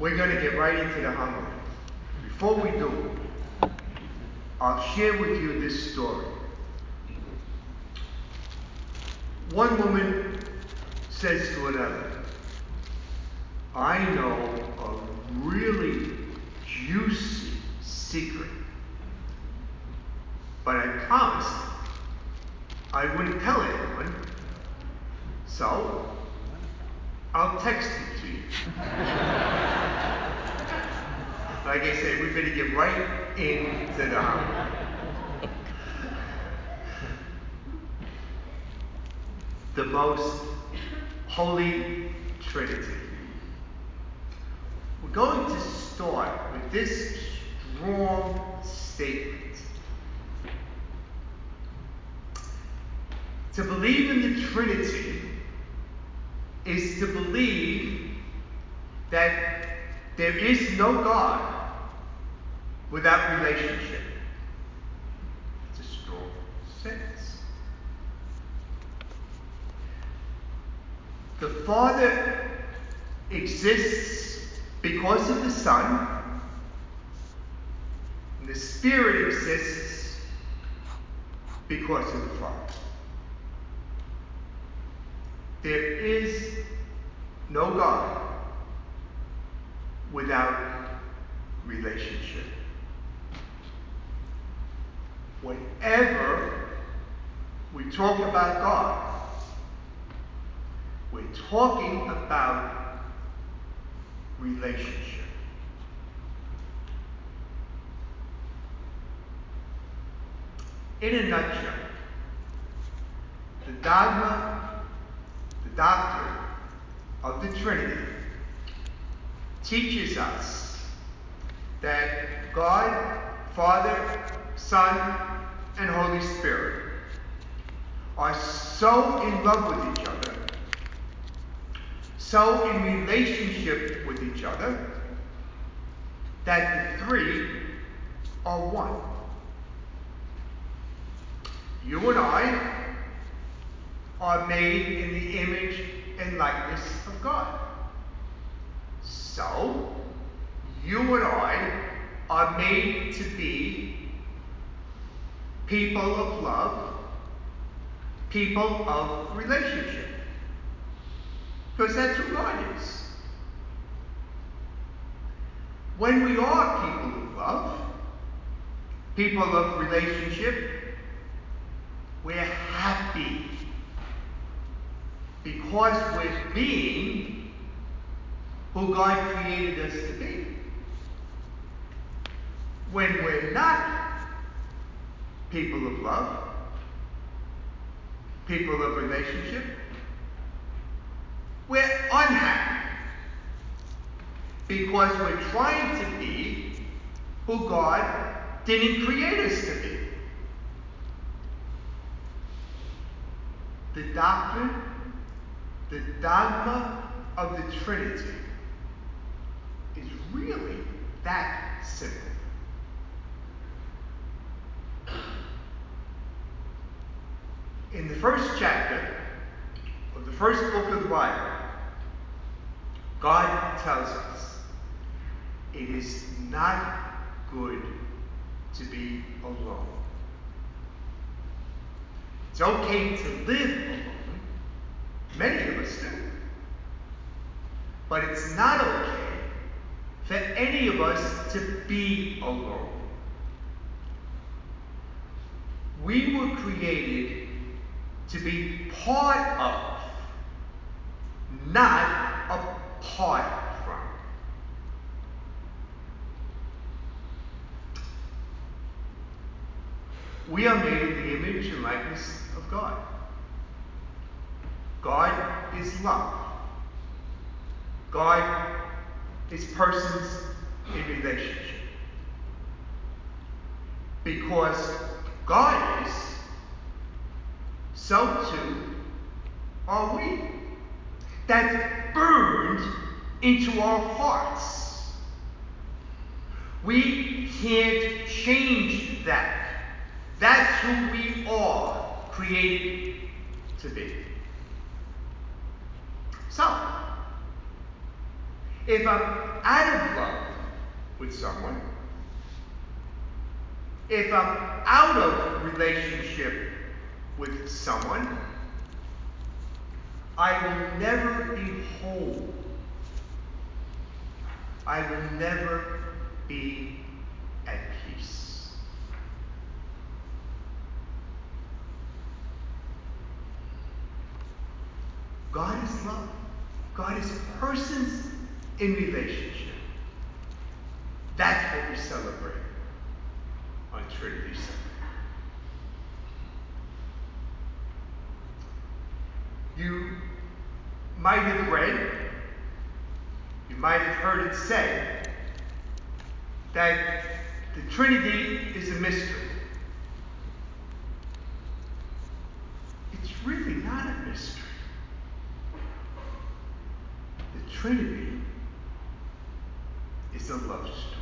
We're going to get right into the homily. Before we do, I'll share with you this story. One woman says to another, I know a really juicy secret, but I promised I wouldn't tell anyone, so I'll text it to you. Like I said, we better get right into the homily. The most holy Trinity. We're going to start with this strong statement. To believe in the Trinity is to believe that there is no God without relationship. It's a strong sentence. The Father exists because of the Son, and the Spirit exists because of the Father. There is no God without relationship. Whenever we talk about God, we're talking about relationship. In a nutshell, the dogma, the doctrine of the Trinity teaches us that God, Father, Son, and Holy Spirit are so in love with each other, so in relationship with each other, that the three are one. You and I are made in the image and likeness of God. So, you and I are made to be people of love, people of relationship. Because that's who God is. When we are people of love, people of relationship, we're happy because we're being who God created us to be. When we're not people of love, people of relationship, we're unhappy because we're trying to be who God didn't create us to be. The doctrine, the dogma of the Trinity is really that simple. In the first chapter of the first book of the Bible, God tells us it is not good to be alone. It's okay to live alone. Many of us do. But it's not okay for any of us to be alone. We were created to be part of, not apart from. We are made in the image and likeness of God. God is love. God is persons in relationship. Because God is, so too are we. That's burned into our hearts. We can't change that. That's who we are created to be. So, If I'm out of love with someone, if I'm out of relationship with someone, I will never be whole. I will never be at peace. God is love. God is persons in relationship. That's what we celebrate on Trinity Sunday. You might have read, you might have heard it said, that the Trinity is a mystery. It's really not a mystery. The Trinity is a love story.